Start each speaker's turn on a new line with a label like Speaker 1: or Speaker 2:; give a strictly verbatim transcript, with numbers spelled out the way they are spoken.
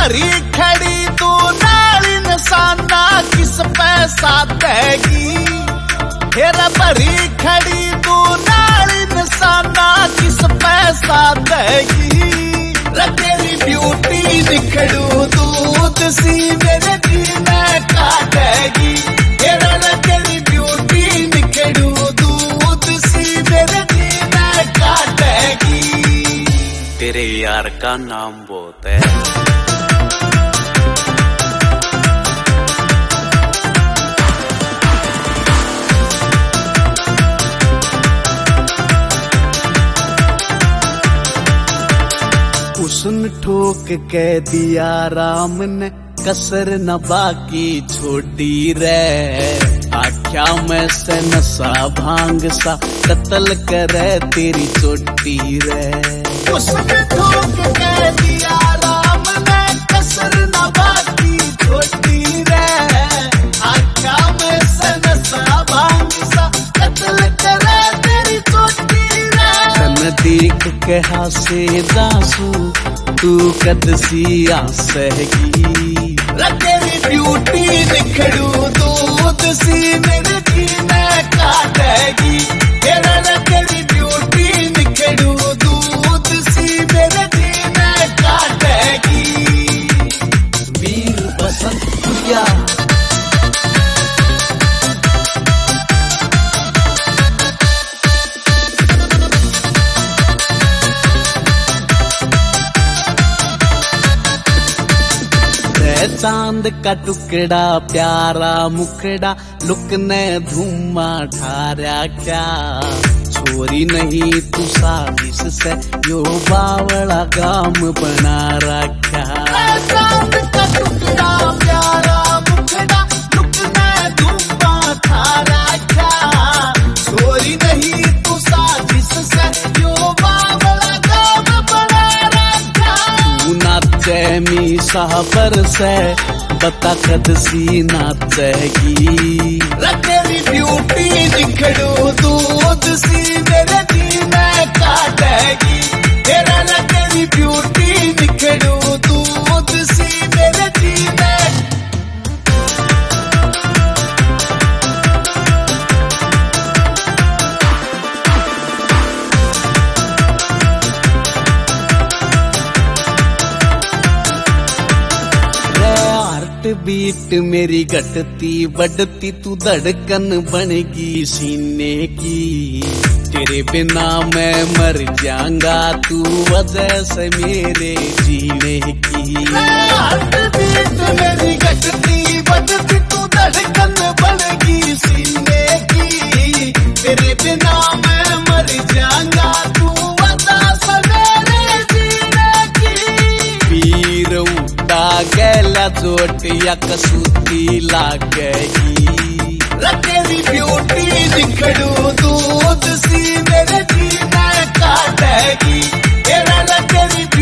Speaker 1: भरी खड़ी तू नाली निशाना किस पैसा देगी। हेरा भरी खड़ी तू नाली निशाना किस पैसा देगी। तेरी ब्यूटी निखड़ू दूध सी मेरे दिल में काटेगी। हेरा तेरी ब्यूटी निखड़ू दूध सी मेरे दिल में काटेगी।
Speaker 2: तेरे यार का नाम बहुत है।
Speaker 1: उसन ठोक के दिया राम ने कसर न बाकी छोड़ी रे। आख्या में से नशा भांग सा कत्ल करे तेरी चोटी रे। उसन ठोक के दिया राम ने कसर न बाकी छोड़ी रे। आख्या में से नशा भांग सा कत्ल करे तेरी चोटी रे। तन देख के हासे दासू तू कदसी आसेगी। तेरी ब्यूटी निखड़ू दूध सी मेरे दिल में काटेगी। तेरा तेरी ब्यूटी निखड़ू दूध सी मेरे दिल में काटेगी। वीर बसंत प्रिया चांद का टुकड़ा प्यारा मुखड़ा लुक ने धुमा ठारा क्या। छोरी नहीं तू साजिश से यो बावड़ा गाम बना रखा। चांद का टुकड़ा प्यारा मुखड़ा लुक ने धुमा ठारा क्या। छोरी नहीं तू साजिश से यो बावड़ा गाम बना रखा। तू नाचे मी साहबर से बता कदसी नाचेगी। तेरी ब्यूटी निखड़ू दूध सी मेरे दिल में काटेगी। तेरा तेरी ब्यूटी निखड़ू दूध सी मेरे दिल में। बीट मेरी घटती बढ़ती तू धड़कन बनेगी सीने की। तेरे बिना मैं मर जाऊंगा तू वजह से मेरे जीने की। बीट मेरी घटती बढ़ती तू धड़कन बनेगी सीने की। तेरे बिना मैं मर जाऊंगा तू वजह से मेरे जीने की। पीर उठा गैला चोट या कसूती लागेगी। तेरी ब्यूटी निखड़ू दूध सी मेरे दिल में काटेगी। तेरा तेरी